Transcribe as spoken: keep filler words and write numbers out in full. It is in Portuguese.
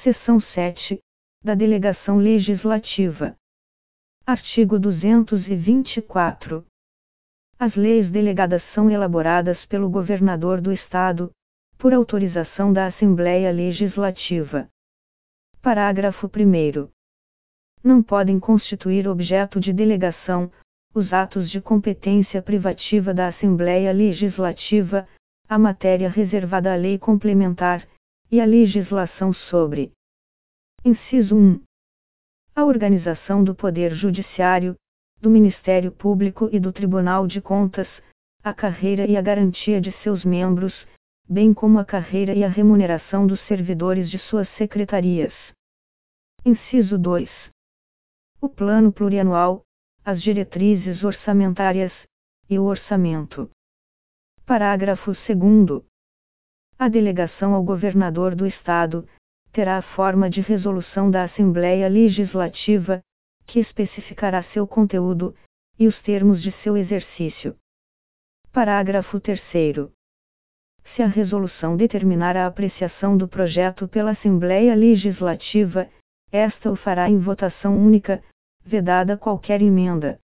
Seção sete. Da Delegação Legislativa. Artigo duzentos e vinte e quatro. As leis delegadas são elaboradas pelo Governador do Estado, por autorização da Assembleia Legislativa. Parágrafo primeiro. Não podem constituir objeto de delegação os atos de competência privativa da Assembleia Legislativa, a matéria reservada à lei complementar, e a legislação sobre. Inciso um. A organização do Poder Judiciário, do Ministério Público e do Tribunal de Contas, a carreira e a garantia de seus membros, bem como a carreira e a remuneração dos servidores de suas secretarias. Inciso dois. O Plano Plurianual, as diretrizes orçamentárias, e o orçamento. Parágrafo segundo. A delegação ao Governador do Estado terá a forma de resolução da Assembleia Legislativa, que especificará seu conteúdo e os termos de seu exercício. Parágrafo terceiro. Se a resolução determinar a apreciação do projeto pela Assembleia Legislativa, esta o fará em votação única, vedada qualquer emenda.